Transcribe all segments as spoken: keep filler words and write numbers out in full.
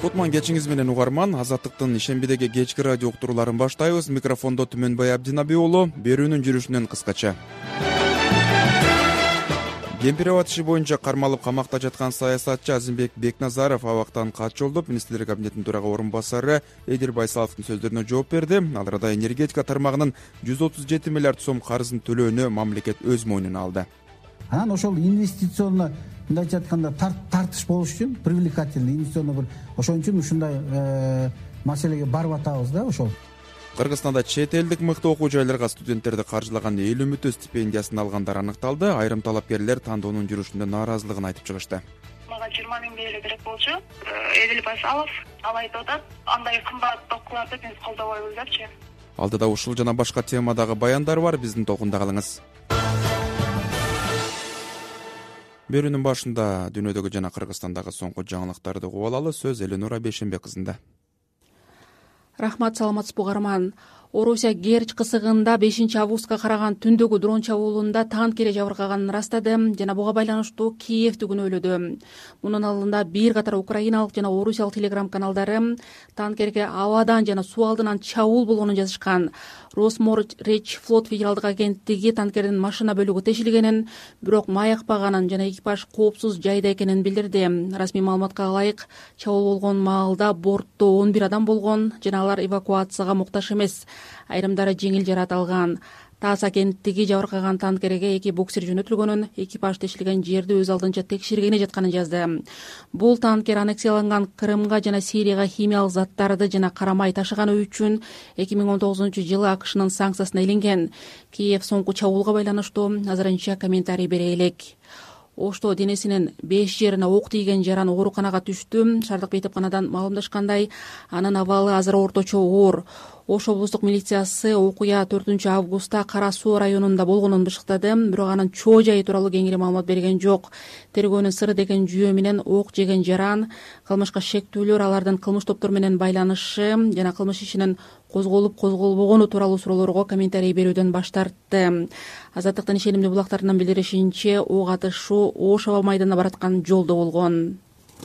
Кутман кечиңиз менен угарман. Азаттыктын ишембидеги кечки радио уктурууларын баштайбыз. Микрофондо Түмөнбай Абдинабий уулу. Берүүнүн жүрүшүнөн кыскача. Кемпирабад иши боюнча кармалып камакта жаткан саясатчы Азимбек Бекназаров абактан кат жолдоп, министрлер кабинетинин төрага орун басары Эдил Байсаловдун сөздөрүнө жооп берди. Ал арада энергетика тармагынын жүз отуз жети миллиард сом карызын төлөөнү мамлекет өз мойнуна алды. Анан ошол инвестиционно мындай айтканда тартыш болуш үчүн, привлекательный инвестиционно бир ошон үчүн ушундай маселеге барып атабыз да ошол. Кыргызстанда чет элдик мыкты окуу жайларга студенттерди каржылаган эл үмүтү стипендиясын алгандар аныкталды. Айрым талапкерлер тандоонун жүрүшүндө нааразылыгын айтып чыгышты. Мага жыйырма миң эле керек болчу. Эдил Байсалов ал айтып атат, андай кымбат окууларды биз колдобойбуз депчи. Алдыда ушул жана башка темадагы баяндар бар, биздин токунда калыңыз. Берүүнүн башында дүйнөдөгү жана Кыргызстандагы соңку жаңылыктарды угуп алалы. Сөз Эленура Бейшенбек кызында. Рахмат, саламатсызбы угарман. Орусия Керчь кысыгында бешинчи августка караган түндөгү дрон чабуулунда танкери жабыркаганын ырастады жана буга байланыштуу Киев күнөөлөдү. Мунун алдында бир катар украиналык жана орусиялык телеграм каналдары танкерге абадан жана суу алдынан чабуул болгонун жазышкан. Росморречь флот федералдык агенттиги танкердин машина бөлүгү тешилгенин, бирок маякпаганын жана экипаж коопсуз жайда экенин билдирди. Расмий маалыматка ылайык, чабуул болгон маалда бортто он бир адам болгон жана алар эвакуацияга муктаж эмес. Айрымдары жеңил жарат алган. ТАСС агенттиги жабыркаган танкерге эки буксир жөнөтүлгөнүн, экипаж тешилген жерди өз алдынча текшергени жатканын жазды. Бул танкер аннексияланган Крымга жана Сирияга химиялык заттарды жана карамай ташыганы үчүн эки миң он тогузунчу жылы АКШнын санкциясына илинген. Киев соңку чабуулга байланыштуу азырынча комментарий бере элек. Ошто денесинин беш жерине ок тийген жаран ооруканага түштү. Шаардык бейтепканадан маалымдашкандай, анын абалы азыр орточо оор. Ош облустук милициясы окуя төртүнчү августта Кара Суу районунда болгонун бышыктады, бирок анын чоо жайы тууралуу кеңири маалымат берген жок. Тергөөнүн сыры деген жүйө менен ок жеген жаран, кылмышка шектүүлөр, алардын кылмыш топтору менен байланышы жана кылмыш ишинин козголуп козголбогону тууралуу суроолорго комментарий берүүдөн баш тартты. Азаттыктын ишенимдүү булактарынан билдиришинче, ок атышуу Ош аба майданына бараткан жолдо болгон.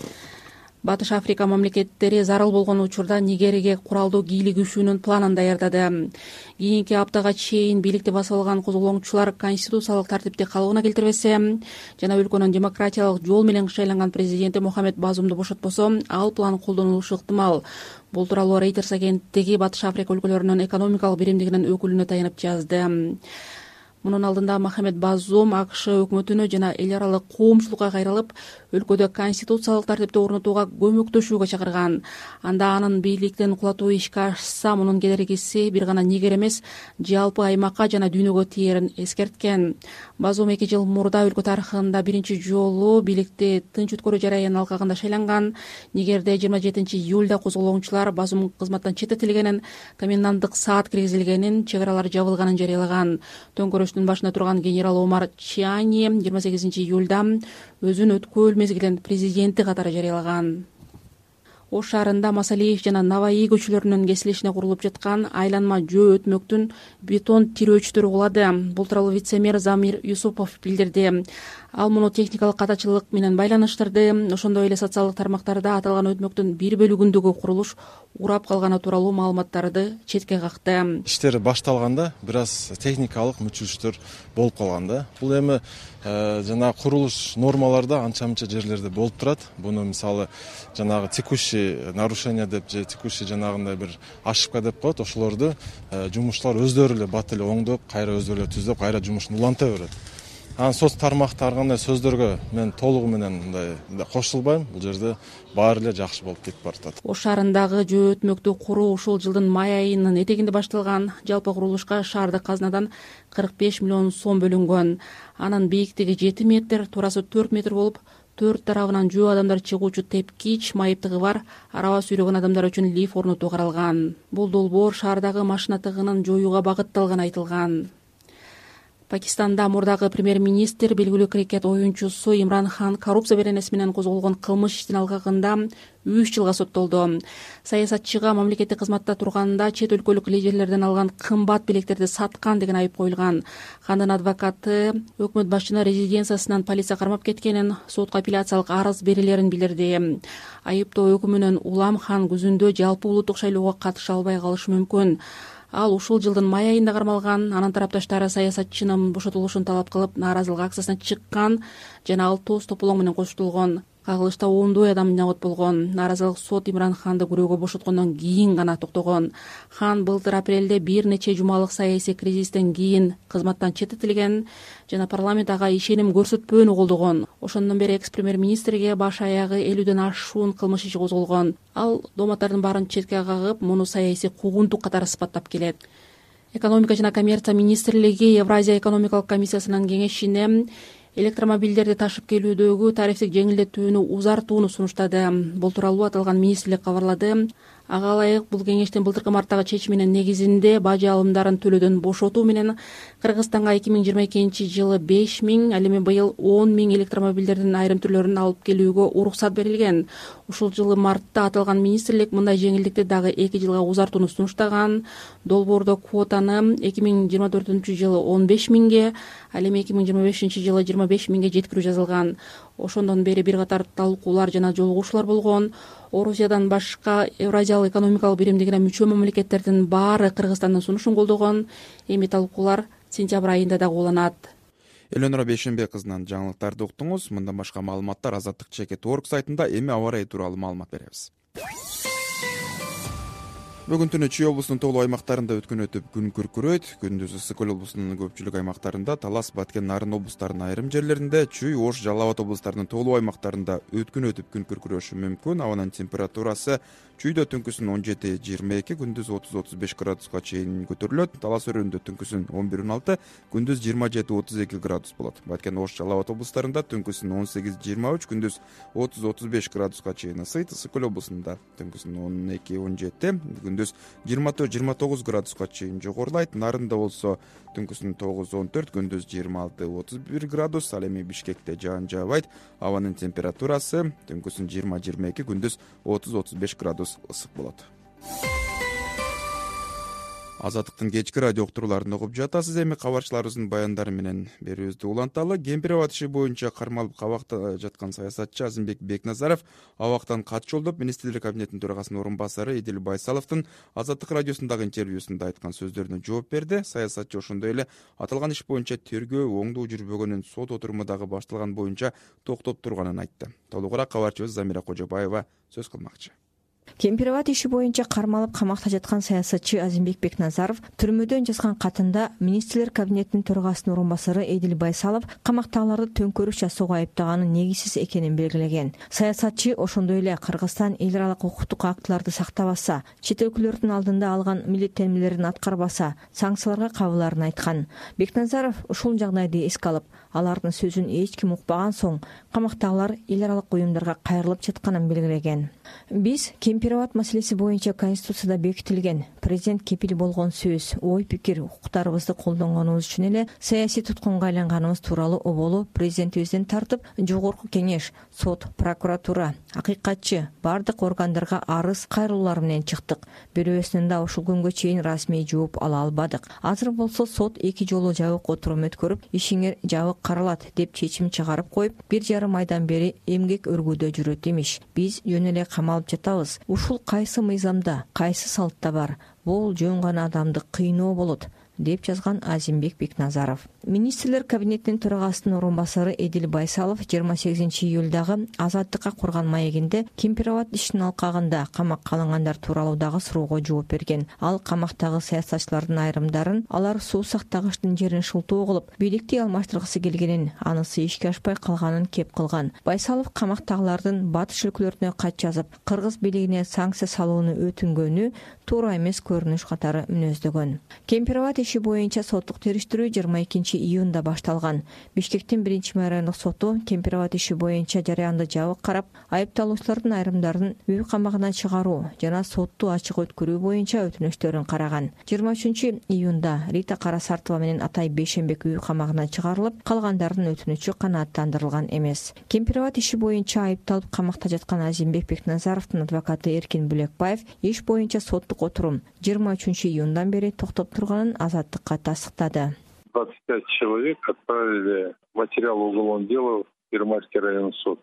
Батыш Африка мамлекеттери зарыл болгон учурда Нигерияге куралдуу кийлигишүүнүн планын даярдады. Кийинки аптага чейин бийликти басып алган козголоңчулар конституциялык тартипти калыбына келтирбесе жана өлкөнүн демократиялык жол менен шайланган президенти Мохамед Базумду бошотпосо, ал план колдонулушу ыктымал. Бул тууралуу Reuters агенттиги Батыш Африка өлкөлөрүнүн экономикалык биримдигинин өкүлүнө таянып жазды. Мунун алдында Мохамед Базум АКШ өкмөтүнө жана эл аралык коомчулукка кайрылып, өлкөдө конституциялык тартипти орнотууга көмөктөшүүгө чакырган. Анда анын бийликтин кулатуу ишке ашса, мунун кедергиси бир гана Нигер эмес, жалпы аймакка жана дүйнөгө тиерин эскерткен. Базум эки жыл мурда өлкө тарыхында биринчи жолу бийликти тынч өткөрүү жараянын алкагында шайланган. Нигерде жыйырма жетинчи июлда козголоңчулар Базум кызматтан четтетилгенин, коменданттык саат киргизилгенин, чек аралар жабылганын жарыялаган. Төңкөрүштүн башында турган генерал Омар Чиани жыйырма сегизинчи июлда өзүн өткөл мезгилин президенти катары жарыялаган. Ош шаарында Масалиев жана Наваи көчөлөрүнүн кесилишине курулуп жаткан айланма жөө өтмөктүн бетон тирөөчтөрү кулады. Бул тууралуу вице-мэр Замир Юсупов билдирди. Ал муну техникалык катачылык менен байланыштырды. Ошондой эле социалдык тармактарда аталган өтмөктүн бир бөлүгүндөгү курулуш урап калганы тууралуу маалыматтарды четке какты. Иштер башталганда бир аз техникалык мүчүлүштөр болуп калган да. Бул эми жана курулуш нормаларда анча-мынча жерлерде болуп турат. Буну мисалы жанагы текущий нарушение деп же текущий жанагындай бир ошибка деп коет. Ошолорду жумушчулар өздөрү эле бат эле оңдоп, кайра өздөрү эле түзөп, кайра жумушун уланта берет. Анан соц тармакта ар кандай сөздөргө мен толугу менен мындай кошулбайм. Бул жерде баары эле жакшы болуп кетип баратат. Ош шаарындагы жөө өтмөктү куруу ушул жылдын май айынын этегинде башталган. Жалпы курулушка шаардык казынадан кырк беш миллион сом бөлүнгөн. Анын бийиктиги жети метр, туурасы төрт метр болуп, төрт тарабынан жөө адамдар чыгуучу тепкич, майыптыгы бар араба сүйрөгөн адамдар үчүн лифт орнотуу каралган. Бул долбоор шаардагы машина тыгынын жоюуга багытталганы айтылган. Пакистанда мурдагы премьер-министр белгилүү крикет оюнчусу Имран Хан коррупция беренеси менен козголгон кылмыш иштин алгагында үч жылга соттолду. Саясатчыга мамлекеттик кызматта турганда чет өлкөлүк лидерлерден алган кымбат билектерди саткан деген айып коюлган. Хандын адвокаты өкмөт башчынын резиденциясынан полиция кармап кеткенин, сотко апелляциялык арыз берилерин билдирди. Айыптоо өкүмүнөн улам Хан күзүндө жалпы улуттук шайлоого катыша албай калышы мүмкүн. Ал ушул жылдын май айында кармалган. Анын тарапташтары саясатчынын бошотулушун талап кылып нааразылык акциясына чыккан жана ал тоз тополоң менен коштолгон. Кагылышта ондой адам набат болгон. Нааразылык сот Имран Ханды күрөөгө бошоткондон кийин гана токтогон. Хан былтыр апрелде бир нече жумалык саясий кризистен кийин кызматтан четтетилген жана парламент ага ишеним көрсөтпөөнү колдогон. Ошондон бери экс-премьер-министрге баш аягы элүүдөн ашуун кылмыш иши козголгон. Ал дооматтардын баарын четке кагып, муну саясий куугунтук катары сыпаттап келет. Экономика жана коммерция министрлиги Евразия экономикалык комиссиясынын кеңешине электромобилдерди ташып келүүдөгү тарифтик жеңилдетүүнү узартууну сунуштады. Бул тууралуу аталган министрлик кабарлады. Ага ылайык бул кеңештин былтыркы марттагы чечиминин негизинде бажы алымдарын төлөөдөн бошотуу менен Кыргызстанга эки миң жыйырма экинчи жылы беш миң, ал эми быйыл он миң электромобилдердин айрым түрлөрүн алып келүүгө уруксат берилген. Ушул жылы мартта аталган министрлик мындай жеңилдикти дагы эки жылга узартууну сунуштаган. Долбоордо квотаны эки миң жыйырма төртүнчү жылы он беш миңге, ал эми эки миң жыйырма бешинчи жылы жыйырма беш миңге жеткирүү жазылган. Ошондон бери бир катар талкуулар жана жолугушуулар болгон. Орусиядан башка Евразиялык экономикалык биримдигине мүчө мамлекеттердин баары Кыргызстандын сунушун колдогон. Эми талкуулар сентябрь айында дагы уланат. Элөнора Бейшенбек кызынан жаңылыктарды уктуңуз. Мындан башка маалыматтар азаттык чекит точка орг сайтында. Эми аба ырайы тууралуу маалымат беребиз. Бүгүн түнү Чүй облусунун тоолуу аймактарында өткөн өтүп күн күркүрөйт. Күндүз ысык көл облусунун көпчүлүк аймактарында, Талас, Баткен, Нарын облустарынын айрым жерлеринде, Чүй, Ош, Жалал Абад облустарынын тоолуу аймактарында өткөн өтүп күн күркүрөшү мүмкүн. Абанын температурасы Чүйдө түнкүсүн он жети жыйырма эки, күндүз отуз отуз беш градуска чейин көтөрүлөт. Талас өрөөнүндө түнкүсүн он бир он алты, күндүз жыйырма жети отуз эки градус болот. Баткен, Ош, Жалал Абад облустарында түнкүсүн он сегиз жыйырма үч, күндүз отуз отуз беш градуска чейин ысыйт. Ысык көл облусунда түнкүсүн он эки он жети, күндүз жыйырма төрт жыйырма тогуз градуска чейин жогорулайт. Нарында болсо түнкүсүн тогуз он төрт, күндүз жыйырма алты отуз бир градус. Ал эми Бишкекте жаан жаабайт. Абанын температурасы түнкүсүн жыйырма жыйырма эки, күндүз отуз отуз беш градус ысык болот. Азаттыктын кечки радио уктурууларын угуп жатасыз. Эми кабарчыларыбыздын баяндары менен берүүбүздү уланталы. Кемпир Абад иши боюнча кармалып кабакта жаткан саясатчы Азимбек Бекназаров абактан кат жолдоп, министрлер кабинетинин төрагасынын орун басары Эдил Байсаловдун Азаттык радиосундагы интервьюсунда айткан сөздөрүнө жооп берди. Саясатчы ошондой эле аталган иш боюнча тергөө оңдуу жүрбөгөнүн, сот отуруму дагы башталган боюнча токтоп турганын айтты. Толугураак кабарчыбыз Замира Кожобаева сөз кылмакчы. Кемпир Абад иши боюнча кармалып камакта жаткан саясатчы Азимбек Бекназаров түрмөдөн жазган катында министрлер кабинетинин төрагасынын орун басары Эдил Байсалов камактагыларды төңкөрүш жасоого айыптаганын негизсиз экенин белгилеген. Саясатчы ошондой эле Кыргызстан эл аралык укуктук актыларды сактабаса, чет өлкөлөрдүн алдында алган милдеттенмелерин аткарбаса, санкцияларга кабыларын айткан. Бекназаров ушул жагдайды эске алып, алардын сөзүн эч ким укпаган соң камактагылар эл аралык уюмдарга кайрылып жатканын белгилеген. Биз Кемпир Абад маселеси боюнча Конституцияда бекитилген президент кепил болгон сөз, ой пикир, укуктарыбызды колдонгонубуз үчүн эле саясий туткунга айланганыбыз тууралуу оболу президентибизден тартып, жогорку кеңеш, сот, прокуратура, акыйкатчы бардык органдарга арыз кайрылуулар менен чыктык. Бирөөсүнөн да ушул күнгө чейин расмий жооп ала албадык. Азыр болсо сот эки жолу жабык отурум өткөрүп, ишиңер жабык каралат деп чечим чыгарып коюп, бир жарым айдан бери эмгек өргүүдө жүрөт имиш. Биз жөн эле камалып жатабыз. Ушул кайсы мыйзамда, кайсы салтта бар? Бул жөн гана адамды кыйноо болот, деп жазган Азимбек Бекназаров. Министрлер кабинетинин төрагасынын орун басары Эдил Байсалов жыйырма сегизинчи июлдагы Азаттыкка курган маегинде Кемпир Абад ишинин алкагында камакка алынгандар тууралуу дагы суроого жооп берген. Ал камактагы саясатчылардын айрымдарын алар суу сактагычтын жерин шылтоо кылып, бийликти алмаштыргысы келгенин, анысы ишке ашпай калганын кеп кылган. Байсалов камактагылардын батыш өлкөлөрүнө кат жазып, кыргыз бийлигине санкция салууну өтүнгөнү туура эмес көрүнүш катары мүнөздөгөн. Кемпир Абад иши боюнча соттук териштирүү жыйырма экинчи июнда башталган. Бишкектин биринчи мэрайындык соту Кемпирабад иши боюнча жарыянды жабык карап, айыпталуучулардын айрымдарын үй камагынан чыгаруу жана сотту ачык өткөрүү боюнча өтүнүчтөрүн караган. жыйырма үчүнчү июнда Рита Карасартова менен Атай Бейшенбек үй камагынан чыгарылып, калгандардын өтүнүчү канааттандырылган эмес. Кемпирабад иши боюнча айыпталып камакта жаткан Азимбек Бекназаровдун адвокаты Эркин Булекбаев иш боюнча соттук отурум жыйырма үчүнчү июндан бери токтоп турганын Азаттыкка тастыктады. двадцать пять человек отправили материал уголовного дела в Первомайский районный суд.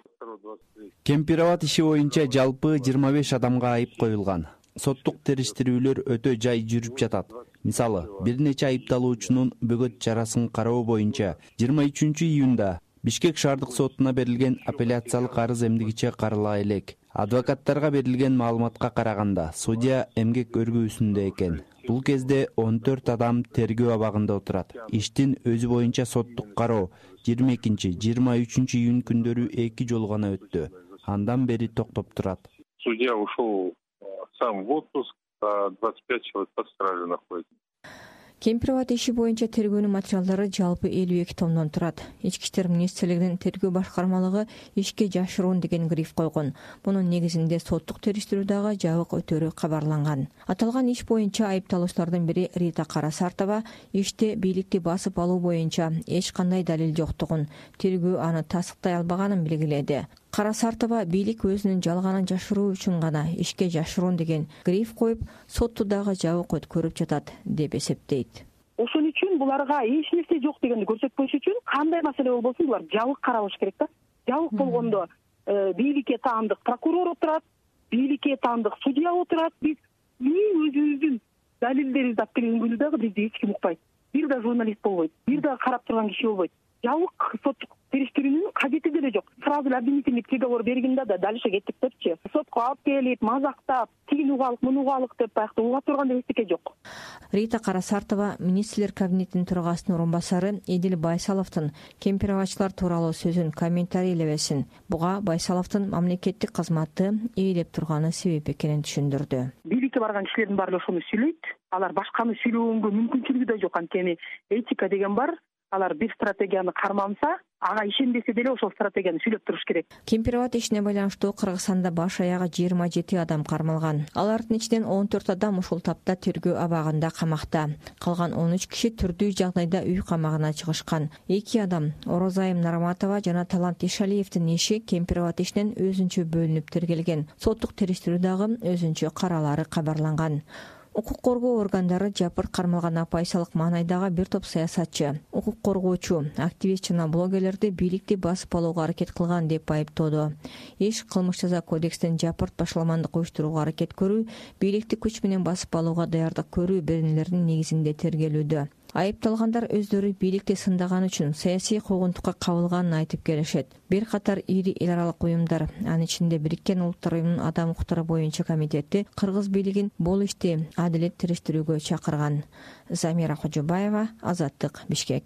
Кемпирабад иши боюнча жалпы жыйырма беш адамга айып коюлган. Соттук териштирүүлөр өтө жай жүрүп жатат. Мисалы, бир нече айыпталуучунун бөгөт чарасын кароо боюнча жыйырма үчүнчү июнда Бишкек шаардык сотуна берилген апелляциялык арыз эмдигиче карала элек. Адвокаттарга берилген маалыматка караганда, судья эмгек өргүүсүндө экен. Бул кезде он төрт адам тергөө абагында отурат. Иштин өзү боюнча соттук кароо жыйырма экинчи жыйырма үчүнчү июнь күндөрү эки жолу гана өттү. Андан бери токтоп турат. Судья ушел сам в отпуск, а двадцать пять человек под стражей находится. Кемпирабад иши боюнча тергөөнүн материалдары жалпы элүү эки томдон турат. Ички иштер министрлигинин тергөө башкармалыгы ишке жашыруун деген гриф койгон. Мунун негизинде соттук териштирүү дагы жабык өтөрү кабарланган. Аталган иш боюнча айыпталуучулардын бири Рита Карасартова иште бийликти басып алуу боюнча эч кандай далил жоктугун, тергөө аны тастыктай албаганын белгиледи. Карасартова бийлик өзүнүн жалганын жашыруу үчүн гана ишке жашыруун деген гриф коюп, сотту дагы жабык өткөрүп жатат деп эсептейт. Ошон үчүн буларга эч нерсе жок дегенди көрсөтпөш үчүн кандай маселе болбосун булар жабык каралыш керек да. Жабык болгондо бийликке таандык прокурор отурат, бийликке таандык судья отурат. Биз өзүбүздүн далилдерибизди алып келген күндө дагы бизди эч ким укпайт. Бир да журналист болбойт, бир да карап турган киши болбойт. Жабык соттук териштирүүнүн кажети деле жок. Сразу обвинительный приговор бергенде да дальше кеттик депчи. Сотко алып келип, мазактап, тигин угалык, муну угалык деп баягы уга турган эчтеке жок. Рита Карасартова министрлер кабинетинин төрагасынын орун басары Эдил Байсаловдун кемпирабадчылар тууралуу сөзүн комментарийлебесин. Буга Байсаловдун мамлекеттик кызматы ээлеп турганы себеп экенин түшүндүрдү. Бийликке барган кишилердин баары ошону сүйлөйт. Алар башканы сүйлөгөнгө мүмкүнчүлүгү да жок. Анткени этика деген бар. Алар бир стратегияны карманса, ага ишенбесе деле ошол стратегияны сүйлөп туруш керек. Кемпирабад ишине байланыштуу Кыргызстанда баш аягы жыйырма жети адам кармалган. Алардын ичинен он төрт адам ушул тапта тергөө абагында камакта. Калган он үч киши түрдүү жагдайда үй камагына чыгышкан. эки адам Орозайым Нарматова жана Талант Ишалиевдин иши Кемпирабад ишинен өзүнчө бөлүнүп тергелген. Соттук териштирүү дагы өзүнчө каралары кабарланган. Укук коргоо органдары жапырт кармалган апайсалык маанайдагы бир топ саясатчы, укук коргоочу, активист жана блогерлерди бийликти басып алууга аракет кылган деп айыптоодо. Иш кылмыш жаза кодекстин жапырт башаламандык уюштурууга аракет көрүү, бийликти күч менен басып алууга даярдык көрүү беренелеринин негизинде тергелүүдө. Айыпталгандар өздөрү бийликти сындаган үчүн саясий куугунтукка кабылганын айтып келишет. Бир катар ири эл аралык уюмдар, анын ичинде Бириккен Улуттар уюмунун адам укуктары боюнча комитети кыргыз бийлигин бул ишти адилет териштирүүгө чакырган. Замира Кожобаева, Азаттык, Бишкек.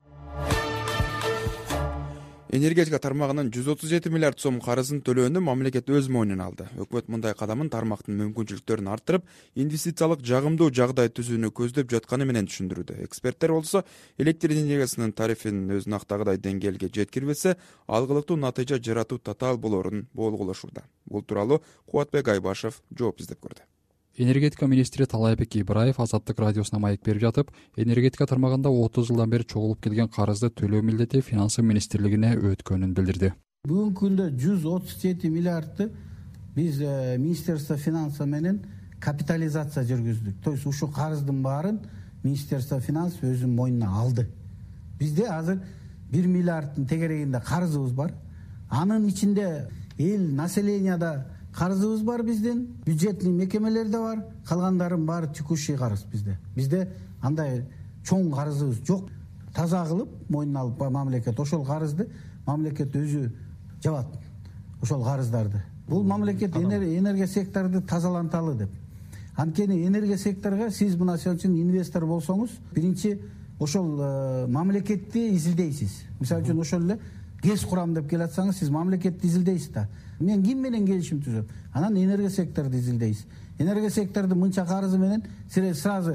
Энергетика тармагынын жүз отуз жети миллиард сом карызын төлөөнү мамлекет өз мойнуна алды. Өкмөт мындай кадамын тармактын мүмкүнчүлүктөрүн арттырып, инвестициялык жагымдуу жагдай түзүүнү көздөп жатканы менен түшүндүрүүдө. Эксперттер болсо, электр энергиясынын тарифин өзүнүн актагыдай деңгээлге жеткирбесе, алгылыктуу натыйжа жаратуу татаал болорун болгулашууда. Бул тууралуу Кубатбек Айбашев жооп издеп көрдү. Энергетика министри Талайбек Ибраев Азаттык радиосуна маек берип жатып, энергетика тармагында отуз жылдан бери чогулуп келген карызды төлөө милдети финансы министрлигине өткөнүн билдирди. Бүгүнкү күндө жүз отуз жети миллиардты биз Министерство финансы менен капитализация жүргүздүк. То есть ушул карыздын баарын Министерство финанс өзүнүн мойнуна алды. Бизде азыр бир миллиардтын тегерегинде карызыбыз бар. Анын ичинде эл населенияда карызыбыз бар биздин, бюджетный мекемелерде бар, калгандарын баары текущий карыз бизде. Бизде андай чоң карызыбыз жок. Таза кылып мойнуна алып мамлекет ошол карызды мамлекет өзү жабат. Ошол карыздарды. Бул мамлекет энергия секторду тазаланталы деп. Анткени энергия секторга сиз мына үчүн инвестор болсоңуз, биринчи ошол мамлекетти изилдейсиз. Мисалы үчүн ошол эле ГЭС курам деп келатсаңыз, сиз мамлекетти изилдейсиз да. Мен ким менен келишим түзөм? Анан энергия секторду изилдейсиз. Энергия секторду мынча карызы менен сразу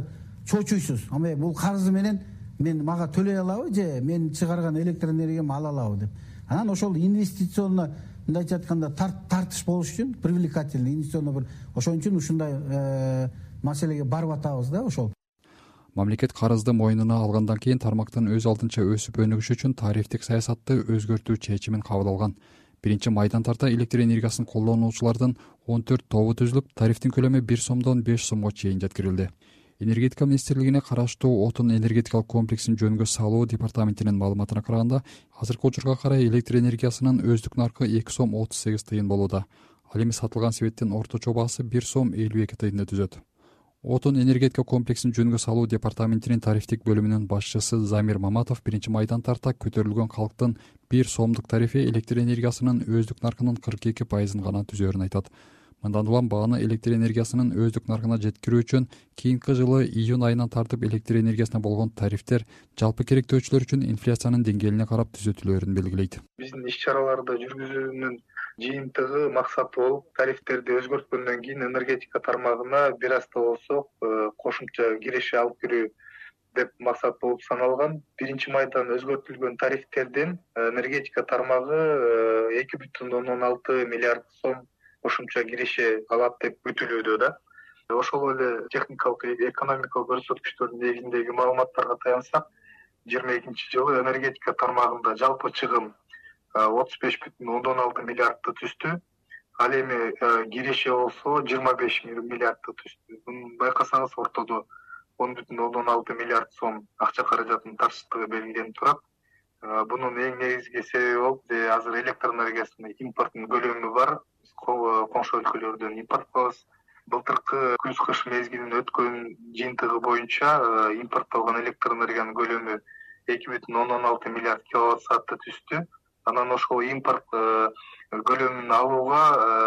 чочуйсуз. Ама бул карызы менен мен мага төлөй алабы же мен чыгарган электр энергиямды ала алабы деп. Анан ошол инвестиционно мындай айтканда тартыш болуш үчүн, привлекательный инвестиционно бир ошон үчүн ушундай маселеге барып атабыз да ошол. Мамлекет карызды мойнуна алгандан кийин тармактын өз алдынча өсүп өнүгүшү үчүн тарифтик саясатты өзгөртүү чечимин кабыл алган. Биринчи майдан тарта электр энергиясын колдонуучулардын он төрт тобу түзүлүп, тарифтин көлөмү бир сомдон беш сомго чейин жеткирилди. Энергетика министрлигине караштуу отун энергетикалык комплексин жөнгө салуу департаментинин маалыматына караганда, азыркы учурга карай электр энергиясынын өздүк наркы эки сом отуз сегиз тыйын болууда. Ал эми сатылган себеттин орточо баасы бир сом элүү эки тыйынды түзөт. Отун энергетика комплексин жөнгө салуу департаментинин тарифтик бөлүмүнүн башчысы Замир Маматов биринчи майдан тарта көтөрүлгөн калктын бир сомдук тарифи электр энергиясынын өздүк наркынын кырк эки пайызын гана түзөөрүн айтат. Мындан улам бааны электр энергиясынын өздүк наркына жеткирүү үчүн кийинки жылы июнь айынан тартып электр энергиясына болгон тарифтер жалпы керектөөчүлөр үчүн инфляциянын деңгээлине карап түзөтүлөөрүн белгилейт. Биздин иш-чараларды жүргүзүүнүн жыйынтыгы максаты болуп, тарифтерди өзгөрткөндөн кийин энергетика тармагына бир аз да болсо кошумча киреше алып кирүү деп максат болуп саналган. Биринчи майдан өзгөртүлгөн тарифтерден энергетика тармагы эки бүтүн ондон алты миллиард сом кошумча киреше алат деп күтүлүүдө да. Ошол эле техникалык экономикалык көрсөткүчтөрдүн негизиндеги маалыматтарга таянсак, жыйырма экинчи жылы энергетика тармагында жалпы чыгым отуз беш бүтүн ондон алты миллиардты түздү. Ал эми киреше болсо жыйырма беш миллиардты түздү. Муну байкасаңыз ортодо он бүтүн ондон алты миллиард сом акча каражатынын тартыштыгы белгиленип турат. Бунун эң негизги себеби болуп, азыр электр энергиясынын импорттун көлөмү бар. Коңшу өлкөлөрдөн импорт кылабыз. Былтыркы күз-кыш мезгилинин өткөн жыйынтыгы боюнча импорттолгон электр энергиянын көлөмү эки бүтүн ондон алты миллиард киловатт саатты түздү. Анан ошол импорт көлөмүн алууга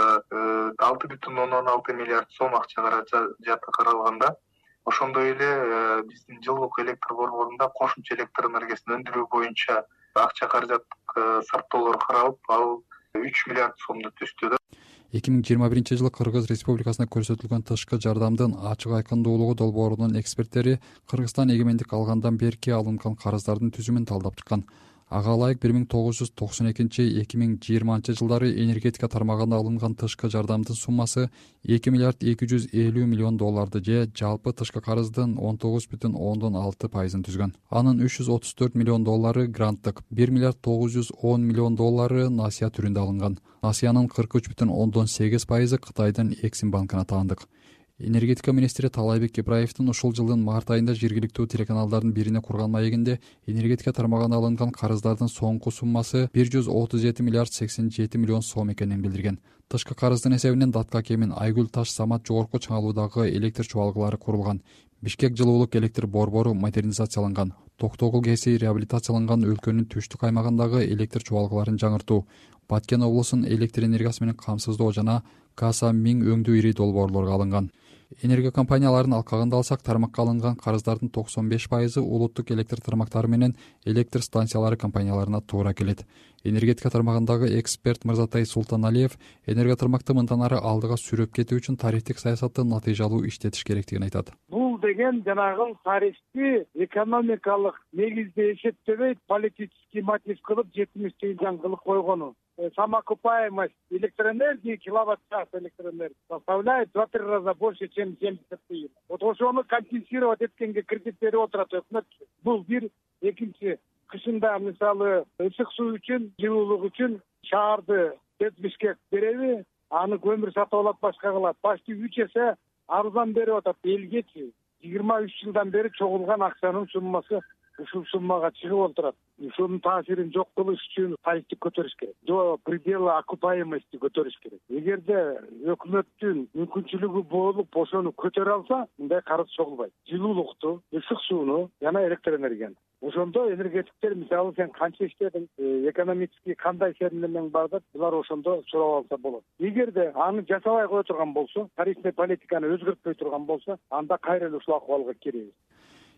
алты бүтүн ондон алты миллиард сом акча каражаты каралганда, ошондой эле биздин жылдык электр борборунда кошумча электр энергиясын өндүрүү боюнча акча каражат сарптоолор каралып, ал үч миллиард сомду түздү. эки миң жыйырма биринчи жылы Кыргыз Республикасына көрсөтүлгөн тышкы жардамдын ачык айкындуулугу долбоорунун эксперттери Кыргызстан эгемендик алгандан берки алынган карыздардын түзүмүн талдап чыккан. Ага ылайык бир миң тогуз жүз токсон экинчи — эки миң жыйырманчы жылдары энергетика тармагында алынган тышкы жардамдын суммасы эки миллиард эки жүз элүү миллион долларды же жалпы тышкы карыздын он тогуз бүтүн ондон алты пайызын түзгөн. Анын үч жүз отуз төрт миллион доллары гранттык, бир миллиард тогуз жүз он миллион доллары насыя түрүндө алынган. Насыянын кырк үч бүтүн ондон сегиз пайызы Кытайдын Эксим банкына таандык. Энергетика министри Талайбек Ибраевдин ушул жылдын март айында жергиликтүү телеканалдардын бирине курган маегинде энергетика тармагына алынган карыздардын соңку суммасы бир жүз отуз жети миллиард сексен жети миллион сом экенин билдирген. Тышкы карыздын эсебинен Датка Кемин, Айгүл Таш, Самат жогорку чыңалуудагы электр чубалгылары курулган. Бишкек жылуулук электр борбору модернизацияланган. Токтогул КЭСи реабилитацияланган өлкөнүн түштүк аймагындагы электр чубалгыларын жаңыртуу, Баткен облусунун электр энергиясы менен камсыздоо жана Каса миң өңдүү ири долбоорлорго алынган. Энергия компанияларынын алкагында алсак, тармакка алынган карыздардын токсон беш пайызы улуттук электр тармактары менен электр станциялары компанияларына туура келет. Энергетика тармагындагы эксперт Мырзатай Султаналиев энергия тармакты мындан ары алдыга сүрөп кетүү үчүн тарифтик саясатты натыйжалуу иштетиш керектигин айтат. Бул деген жанагы тарифти экономикалык негизде эсептебей, политический мотив кылып жетимиш тыйындан кылып койгону. Самоокупаемость электроэнергии, киловатт-час электроэнергии составляет два-три раза больше, чем семьдесят тыйын. Вот ошону компенсировать эткенге кредит берип отурат өкмөт. Бул бир. Экинчи, кышында мисалы ысык суу үчүн, жылуулук үчүн шаарды Тез Бишкек береби, аны көмүр сатып алат, башка кылат. Почти үч эсе арзан берип атат элгечи. жыйырма үч жылдан бери чогулган акчанын суммасы ушул суммага чыгып отурат. Ушунун таасирин жок кылыш үчүн тарифти көтөрүш керек. До предела окупаемости көтөрүш керек. Эгерде өкмөттүн мүмкүнчүлүгү болуп ошону көтөрө алса, мындай карыз чогулбайт. Жылуулукту, ысык сууну жана электр энергияны. Ошондо энергетиктер мисалы сен канча иштедиң, экономический кандай сермелең бар деп, булар ошондо сурап алса болот. Эгерде аны жасабай кое турган болсо, тарифный политиканы өзгөртпөй турган болсо, анда кайра эле ушул акыбалга киребиз.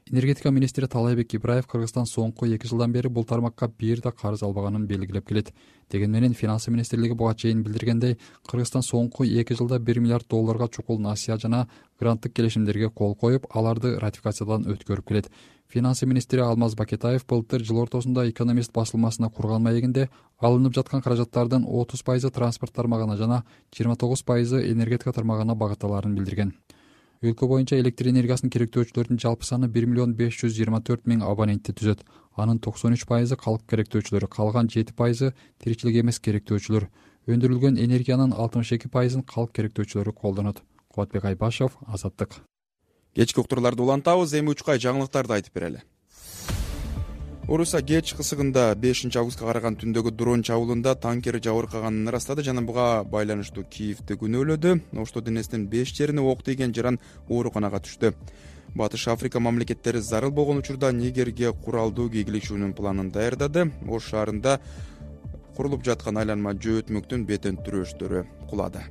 энергетика министри Таалайбек Ибраев Кыргызстан соңку эки жылдан бери бул тармакка бир да карыз албаганын белгилеп келет. Деген менен Финансы министрлиги буга чейин билдиргендей, Кыргызстан соңку эки жылда бир миллиард долларга чукул насыя жана гранттык келишимдерге кол коюп, аларды ратификациядан өткөрүп келет. Финансы министри Алмаз Бакетаев былтыр жыл ортосунда Экономист басылмасына курган маегинде алынып жаткан каражаттардын отуз пайызы транспорт тармагына жана жыйырма тогуз пайызы энергетика тармагына багытталарын билдирген. Өлкө боюнча электр энергиясын керектөөчүлөрдүн жалпы саны бир миллион беш жүз жыйырма төрт миң абонентти түзөт. Анын токсон үч пайызы калк керектөөчүлөр, калган жети пайызы тиричилик эмес керектөөчүлөр. Өндүрүлгөн энергиянын алтымыш эки пайызын калк керектөөчүлөрү колдонот. Кубатбек Айбашев, Азаттык. Кечки уктурууларды улантабыз, эми үч кай жаңылыктарды айтып берели. Орусия Керчь кысыгында бешинчи августка караган түндөгү дрон чабуулунда танкер жабыркаганын ырастады жана буга байланыштуу Киевди күнөөлөдү. Ошто денесинин беш жерине ок тийген жаран ооруканага түштү. Батыш Африка мамлекеттери зарыл болгон учурда Нигерге куралдуу кийгилишүүнүн планын даярдады. Ош шаарында курулуп жаткан айланма жөө өтмөктүн бетон түрөөштөрү кулады.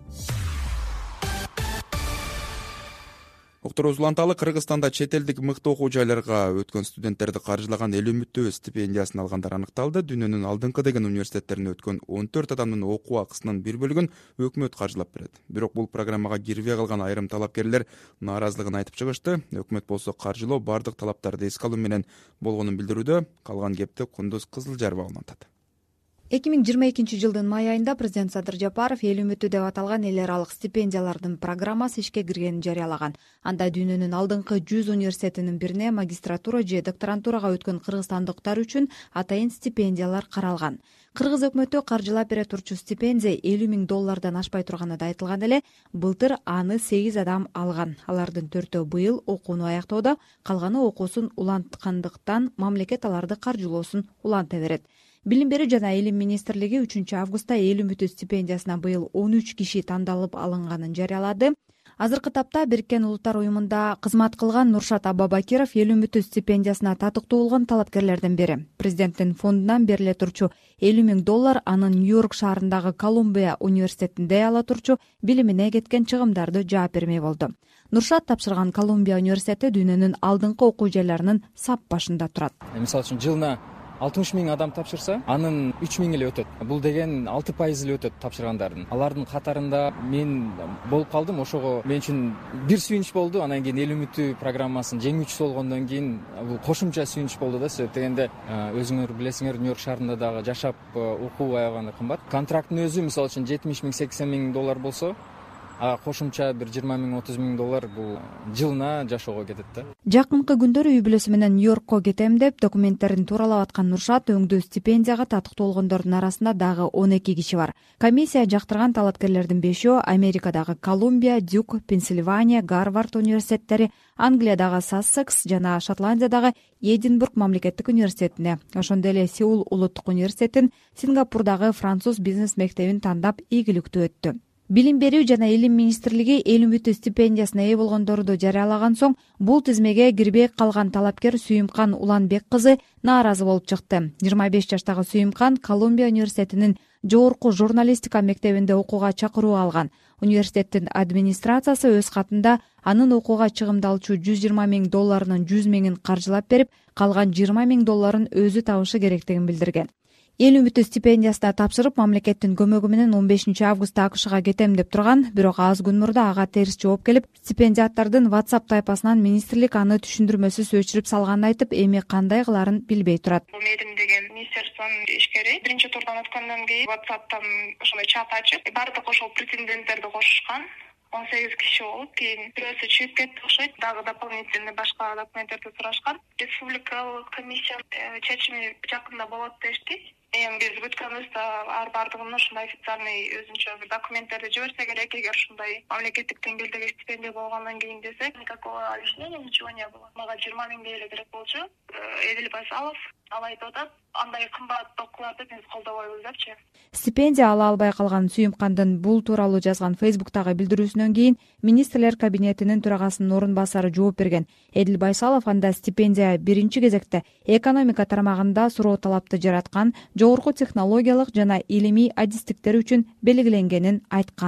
Уктурубуз уланталы. Кыргызстанда чет элдик мыкты окуу жайларга өткөн студенттерди каржылаган эл үмүттүү стипендиясын алгандар аныкталды. Дүйнөнүн алдыңкы деген университеттерине өткөн он төрт адамдын окуу акысынын бир бөлүгүн өкмөт каржылап берет. Бирок бул программага кирбей калган айрым талапкерлер нааразылыгын айтып чыгышты. Өкмөт болсо каржылоо бардык талаптарды эске алуу менен болгонун билдирүүдө. Калган кепти Кундуз Кызылжарова улантат. эки миң жыйырма экинчи жылдын май айында президент Садыр Жапаров эл үмүтү деп аталган эл аралык стипендиялардын программасы ишке киргенин жарыялаган. Анда дүйнөнүн алдыңкы жүз университетинин бирине магистратура же докторантурага өткөн кыргызстандыктар үчүн атайын стипендиялар каралган. Кыргыз өкмөтү каржылап бере турчу стипендия элүү миң доллардан ашпай турганы да айтылган эле. Былтыр аны сегиз адам алган. Алардын төртөө быйыл окууну аяктоодо, калганы окуусун уланткандыктан мамлекет аларды каржылоосун уланта берет. Билим берүү жана Илим министрлиги үчүнчү августта эл үмүтү стипендиясына быйыл он үч киши тандалып алынганын жарыялады. Азыркы тапта Бириккен Улуттар уюмунда кызмат кылган Нуршат Абабакиров эл үмүтү стипендиясына татыктуу болгон талапкерлердин бири. Президенттин фондунан бериле турчу элүү миң доллар анын Нью-Йорк шаарындагы Колумбия университетинде ала турчу билимине кеткен чыгымдарды жаап бермей болду. Нуршат тапшырган Колумбия университети дүйнөнүн алдыңкы окуу жайларынын сап башында турат. Мисалы үчүн жылына алтымыш миң адам тапшырса, анын үч миң эле өтөт. Бул деген алты пайыз эле өтөт тапшыргандардын. Алардын катарында мен болуп калдым. Ошого мен үчүн бир сүйүнүч болду. Анан кийин эл үмүтү программасын жеңүүчүсү болгондон кийин бул кошумча сүйүнүч болду да. Себеп дегенде өзүңөр билесиңер, Нью-Йорк шаарында дагы жашап окуу аяганы кымбат. Контракттын өзү мисалы үчүн жетимиш миң, сексен миң доллар болсо, а кошумча бир жыйырма миң, отуз миң доллар бул жылына жашоого кетет да. Жакынкы күндөрү үй бүлөсү менен Нью-Йоркко кетем деп документтерин тууралап аткан Нуршат өңдүү стипендияга татыктуу болгондордун арасында дагы он эки киши бар. Комиссия жактырган талапкерлердин бешөө Америкадагы Колумбия, Дюк, Пенсильвания, Гарвард университеттери, Англиядагы Сассекс жана Шотландиядагы Эдинбург мамлекеттик университетине, ошондой эле Сеул улуттук университетин, Сингапурдагы француз бизнес мектебин тандап ийгиликтүү өттү. Билим берүү жана Илим министрлиги эл үмүтү стипендиясына ээ болгондорду жарыялаган соң бул тизмеге кирбей калган талапкер Сүйүмкан Уланбек кызы нааразы болуп чыкты. жыйырма беш жаштагы Сүйүмкан Колумбия университетинин жогорку журналистика мектебинде окууга чакыруу алган. Университеттин администрациясы өз катында анын окууга чыгымдалчу жүз жыйырма миң долларынын жүз миңин каржылап берип, калган жыйырма миң долларын өзү табышы керектигин билдирген. Эл үмүтү стипендиясына тапшырып, мамлекеттин көмөгү менен он бешинчи августта АКШга кетем деп турган, бирок аз күн мурда ага терс жооп келип, стипендиаттардын WhatsApp тайпасынан министрлик аны түшүндүрмөсүз өчүрүп салганын айтып, эми кандай кыларын билбей турат. Медим деген министерствонун ишкери биринчи турдан өткөндөн кийин WhatsApp'тан ошондой чат ачып, баардык ошол претенденттерди кошушкан. он сегиз киши болуп, кийин бирөөсү чыгып кетти окшойт. Дагы дополнительный башка документтерди сурашкан. Республикалык комиссия чечими жакында болот дешти. Эми биз бүткөнүбүздө ар бардыгын ушундай официальный өзүнчө бир документтерди жиберсе керек, эгер ушундай мамлекеттик деңгээлдеги стипендия болгондон кийин десек, никакого объяснения ничего не было. Мага жыйырма миңдей эле керек болчу. Эдил Байсалов ал айтып атат, андай кымбат окууларды биз колдобойбуз депчи. Стипендия ала албай калган Сүйүмкандын бул тууралуу жазган Facebook'тагы билдирүүсүнөн кийин министрлер кабинетинин төрагасынын орун басары жооп берген. Эдил Байсалов анда стипендия биринчи кезекте экономика тармагында суроо талапты жараткан, жогорку технологиялык жана илимий адистиктер үчүн белгиленгенин айткан.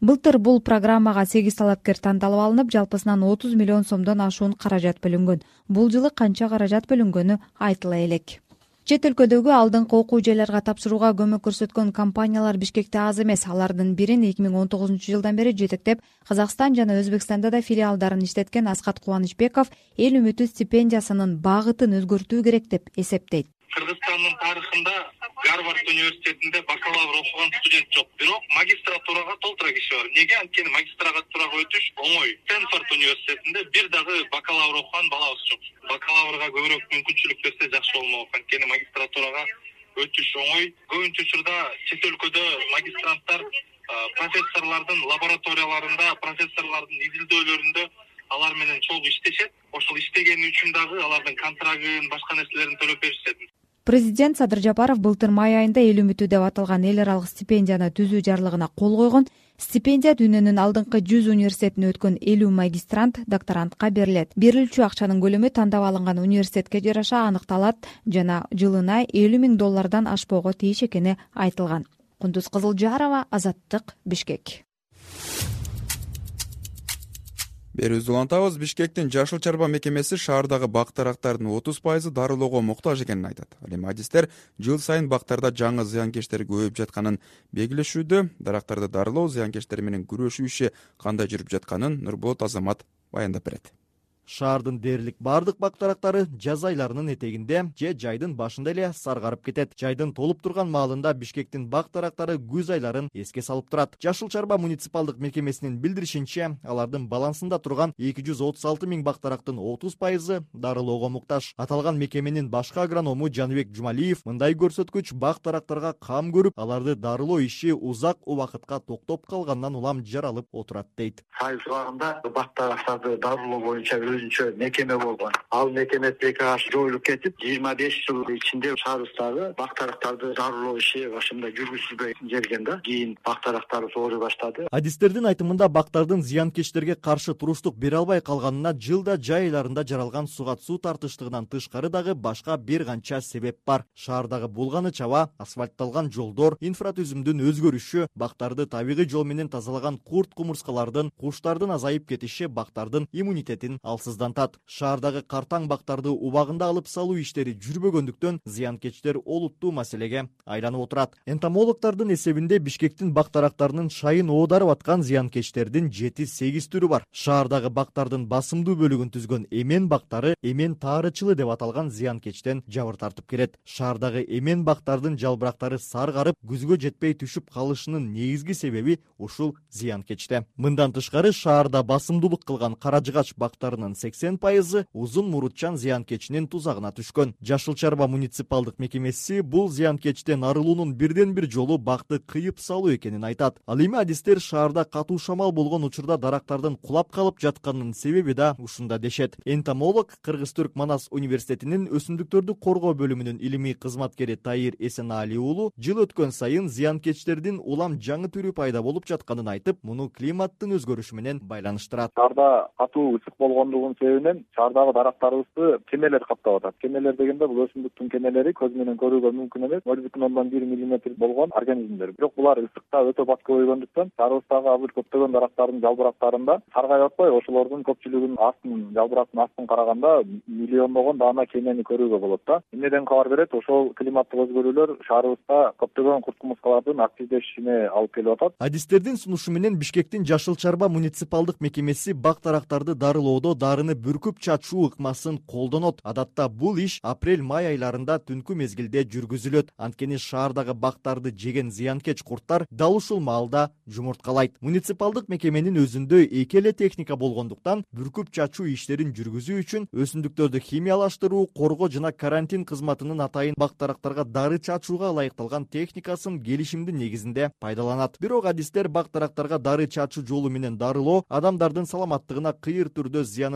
Былтыр бул программага сегиз талапкер тандалып алынып, жалпысынан отуз миллион сомдон ашуун каражат бөлүнгөн. Бул жылы канча каражат бөлүнгөнү айтыла элек. Чет өлкөдөгү алдыңкы окуу жайларга тапшырууга көмөк көрсөткөн компаниялар Бишкекте аз эмес. Алардын бирин эки миң он тогузунчу жылдан бери жетектеп, Казакстан жана Өзбекстанда да филиалдарын иштеткен Аскат Кубанычбеков эл үмүтү стипендиясынын багытын өзгөртүү керек деп эсептейт. Кыргызстандын тарыхында Гарвард университетинде бакалавр окуган студент жок, бирок магистратурага толтура киши бар. Неге? Анткени магистратурага өтүш оңой. Стэнфорд университетинде бир дагы бакалавр окуган балабыз жок. Бакалаврга көбүрөөк мүмкүнчүлүк берсе жакшы болмок. Анткени магистратурага өтүш оңой. Көбүнчө учурда чет өлкөдө магистранттар профессорлордун лабораторияларында, профессорлордун изилдөөлөрүндө алар менен чогуу иштешет. Ошол иштегени үчүн дагы алардын контрагын, башка нерселерин төлөп беришет. Президент Садыр Жапаров былтыр май айында эл үмүтү деп аталган эл аралык стипендияны түзүү жарлыгына кол койгон. Стипендия дүйнөнүн алдыңкы жүз университетин өткөн элүү магистрант, докторантка берилет. Берилчү акчанын көлөмү тандап алынган университетке жараша аныкталат жана жылына элүү миң доллардан ашпоого тийиш экени айтылган. Кундуз Кызылжарова, Азаттык, Бишкек. Берүүбүздү улантабыз. Бишкектин Жашыл Чарба мекемеси шаардагы бак-дарактардын отуз пайызы дарылоого муктаж экенин айтат. Ал эми адистер жыл сайын бактарда жаңы зыянкечтер көбөйүп жатканын белгилешүүдө. Дарактарды дарылоо, зыянкечтер менен күрөшүү иши кандай жүрүп жатканын Нурболот Азамат баяндап берет. Шаардын дээрлик бардык бак-дарактары жаз айларынын этегинде же жайдын башында эле саргарып кетет. Жайдын толуп турган маалында Бишкектин бак-дарактары күз айларын эске салып турат. Жашыл Чарба муниципалдык мекемесинин билдиришинче, алардын балансында турган эки жүз отуз алты миң бак-дарактын отуз пайызы дарылоого муктаж. Аталган мекеменин башкы агроному Жаныбек Жумалиев мындай көрсөткүч бак-дарактарга кам көрүп, аларды дарылоо иши узак убакытка токтоп калгандан улам жаралып отурат дейт. Айыл шугагында бак-дарактарды дарылоо боюнча өзүнчө мекеме болгон. Ал мекеме ТК жоюлуп кетип, жыйырма беш жыл ичинде шаарыбыздагы бак-дарактарды дарылоо иши ошондой жүргүзүлбөй келген да. Кийин бак-дарактар ооруй баштады. Адистердин айтымында бактардын зыянкечтерге каршы туруштук бере албай калганына жылда жай айларында жаралган суга суу тартыштыгынан тышкары дагы башка бир канча себеп бар. Шаардагы булганыч аба, асфальтталган жолдор, инфратүзүмдүн өзгөрүшү, бактарды табигый жол менен тазалаган курт-кумурскалардын, куштардын азайып кетиши бактардын иммунитетин алсыздантат. Шаардагы картаң бактарды убагында алып салуу иштери жүрбөгөндүктөн зыянкечтер олуттуу маселеге айланып отурат. Энтомологдордун эсебинде Бишкектин бак-дарактарынын шайын оодарып аткан зыянкечтердин жети сегиз түрү бар. Шаардагы бактардын басымдуу бөлүгүн түзгөн эмен бактары эмен таарычылы деп аталган зыянкечтен жабыр тартып келет. Шаардагы эмен бактардын жалбырактары саргарып, күзгө жетпей түшүп калышынын негизги себеби ушул зыянкечте. Мындан тышкары шаарда басымдуулук кылган кара жыгач бактарынын сексен пайызы узун мурутчан зыянкечинин тузагына түшкөн. Жашыл Чарба муниципалдык мекемеси бул зыянкечтен арылуунун бирден бир жолу бакты кыйып салуу экенин айтат. Ал эми адистер шаарда катуу шамал болгон учурда дарактардын кулап калып жатканынын себеби да ушунда дешет. Энтомолог Кыргыз-Түрк Манас университетинин өсүмдүктөрдү коргоо бөлүмүнүн илимий кызматкери Таир Эсенаали уулу жыл өткөн сайын зыянкечтердин улам жаңы түрү пайда болуп жатканын айтып, муну климаттын өзгөрүшү менен байланыштырат. Шаарда катуу ысык болгондугунун себебинен шаардагы дарактарыбызды кенелер каптап атат. Кенелер дегенде бул өсүмдүктүн кенелери көз менен көрүүгө мүмкүн эмес ноль бүтүн ондон бир миллиметр болгон организмдер. Бирок булар ысыкта өтө бат көбөйгөндүктөн шаарыбыздагы азыр көптөгөн дарактардын жалбырактарында саргайып атпай, ошолордун көпчүлүгүнүн астын, жалбырактын астын караганда миллиондогон даана кенени көрүүгө болот да. Эмнеден кабар берет? Ошол климаттык өзгөрүүлөр шаарыбызда көптөгөн курт-кумурскалардын активдешишине алып келип атат. Адистердин сунушу менен Бишкектин Жашыл Чарба муниципалдык мекемеси бак-дарактарды дарылоодо дарыны бүркүп чачуу ыкмасын колдонот. Адатта бул иш апрель-май айларында түнкү мезгилде жүргүзүлөт. Анткени шаардагы бактарды жеген зыянкеч курттар дал ушул маалда жумурткалайт. Муниципалдык мекеменин өзүндө эки эле техника болгондуктан бүркүп чачуу иштерин жүргүзүү үчүн өсүмдүктөрдү химиялаштыруу, коргоо жана карантин кызматынын атайын бак-дарактарга дары чачууга ылайыкталган техникасын келишимдин негизинде пайдаланат. Бирок адистер бак-дарактарга дары чачуу жолу менен дарылоо адамдардын саламаттыгына кыйыр түрдө зыянын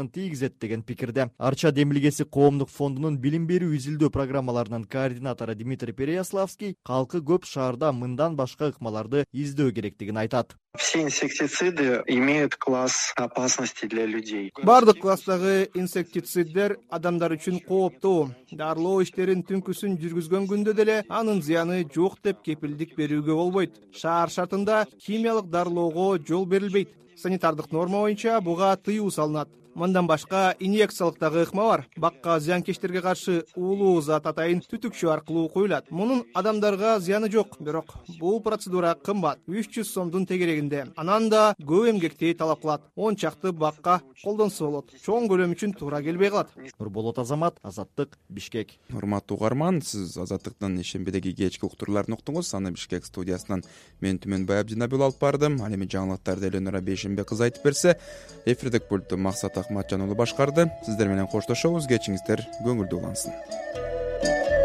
зыян тийгизет деген пикирде. Арча демилгеси коомдук фондунун билим берүү изилдөө программаларынын координатору Дмитрий Переяславский калкы көп шаарда мындан башка ыкмаларды издөө керектигин айтат. Все инсектициды имеют класс опасности для людей. Бардык класстагы инсектициддер адамдар үчүн кооптуу. Дарылоо иштерин түнкүсүн жүргүзгөн күндө деле анын зыяны жок деп кепилдик берүүгө болбойт. Шаар шартында химиялык дарылоого жол берилбейт. Санитардык норма боюнча буга тыюу салынат. Мындан башка инъекциялык дагы ыкма бар. Бакка зыянкечтерге каршы уулуу зат атайын түтүкчү аркылуу куюлат. Мунун адамдарга зыяны жок, бирок бул процедура кымбат, үч жүз сомдун тегерегинде. Анан да көп эмгекти талап кылат. он чакты бакка колдонсо болот. Чоң көлөм үчүн туура келбей калат. Нурболот Азамат, Азаттык, Бишкек. Урматтуу угарман, сиз Азаттыктын ишембидеги кечки уктурууларын уктуңуз. Аны Бишкек студиясынан мен Түмөн Баябдинабил алып бардым. Ал эми жаңылыктарды Эленора Бейшенбек кыз айтып берсе, эфирдик пультту Максат Ахматжан уулу башкарды. Сиздер менен коштошобуз. Кечиңиздер көңүлдүү улансын.